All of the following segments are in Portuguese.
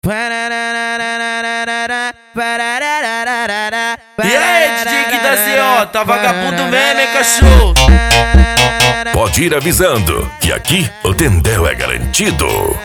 E aí, DJ que tá assim, ó, tá vagabundo mesmo, hein, cachorro? Pode ir avisando que aqui o Tendel é garantido.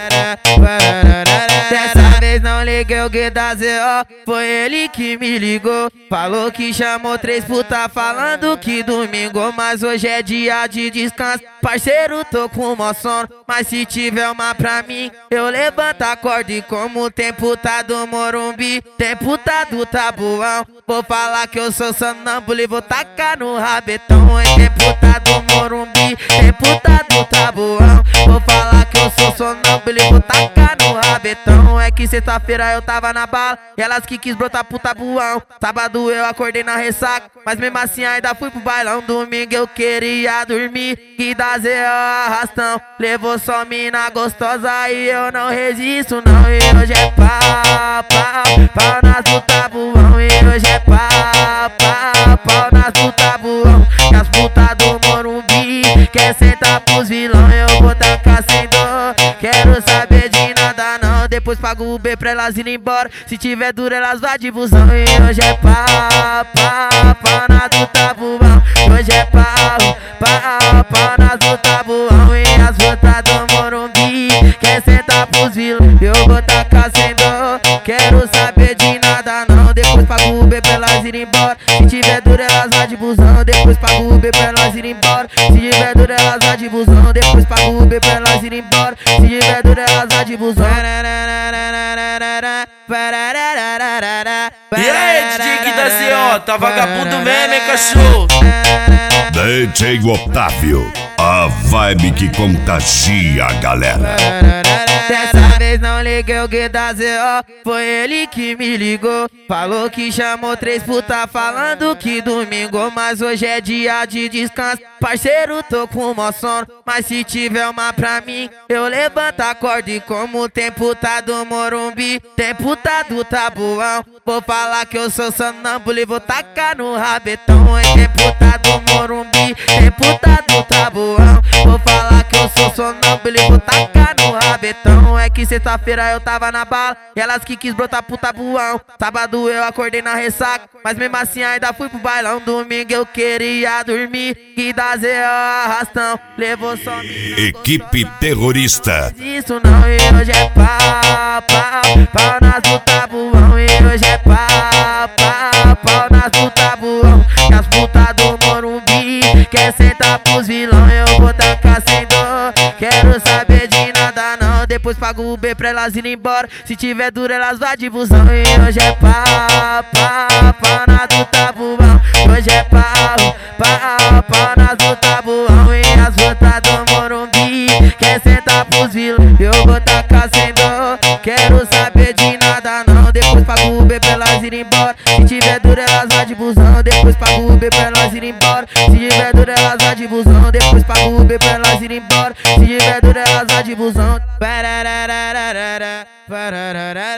Dessa vez não liguei o que da ZO, foi ele que me ligou. Falou que chamou 3 puta falando que domingo, mas hoje é dia de descanso. Parceiro, tô com mó sono, mas se tiver uma pra mim, eu levanto a corda. E como tem puta do Morumbi, tem puta do Tabuão, vou falar que eu sou sonâmbulo e vou tacar no rabetão. Tem puta do Morumbi, tem puta do Tabuão, vou falar que eu sou sonâmbulo e vou tacar no rabetão. É que sexta-feira eu tava na bala e elas que quis brotar pro Tabuão. Sábado eu acordei na ressaca, mas mesmo assim ainda fui pro bailão. Domingo eu queria dormir e da ZO arrastão, levou só mina gostosa e eu não resisto não. E hoje é pau, pau, pau nas do Tabuão. E hoje é pau, pau, pau nas do Tabuão. E as putas do Morumbi quer sentar pros vilão, eu vou tacar sem dor, quero saber de nada não. Depois pago o Uber pra elas irem embora, se tiver duro elas vão de busão. E hoje é pau, pau, pau na do Tabuão. Hoje é pau, pau, pau na do Tabuão. E as putas do Morumbi quer sentar pros vilão, eu vou tacar sem dor, quero saber de nada não. Depois pago o Uber pra elas irem embora, se tiver duro elas vão de busão. Depois pago o Uber pra elas irem embora, se tiver duro elas vão de busão. Depois pago o Uber pra elas irem embora, se tiver duro elas vão de busão. E aí, DJ que tá assim, ó, tá vagabundo mesmo, hein, cachorro? DJ Otávio, a vibe que contagia a galera. Dessa vez não liguei o que da ZO, foi ele que me ligou. Falou que chamou 3 puta falando que domingo, mas hoje é dia de descanso. Parceiro, tô com mó sono, mas se tiver uma pra mim, eu levanto a corda. E como tem puta do Morumbi, tem puta do Tabuão, vou falar que eu sou sonâmbulo e vou tacar no rabetão. Tem puta do Morumbi, tem puta do Tabuão, vou falar que eu sou sonâmbulo e vou tacar no rabetão. É que sexta-feira eu tava na bala e elas que quis brotar pro Tabuão. Sábado eu acordei na ressaca, mas mesmo assim ainda fui pro bailão. Domingo eu queria dormir e da ZO arrastão, levou só mina. Equipe terrorista. Isso não, e hoje é pau, pau, pau nas do Tabuão. E hoje é pau, pau, pau nas do Tabuão. E as putas do Morumbi quer sentar pros vilão, eu vou tacar sem dor, quero saber de nada não. Depois pago o Uber pra elas irem embora, se tiver duro elas vão de busão. E hoje é pau, pau, pau na do Tabuão. Hoje é pau, pau, pau na do Tabuão. E as putas do Morumbi quer sentar pros vilão, eu vou tacar sem dor, quero saber de nada não. Depois pago o Uber pra elas irem embora, se tiver duro elas vão de busão. Depois pago o Uber pra elas irem embora, se tiver duro elas vão de busão. Depois pago o Uber pra elas irem embora, se tiver duro elas vão de busão.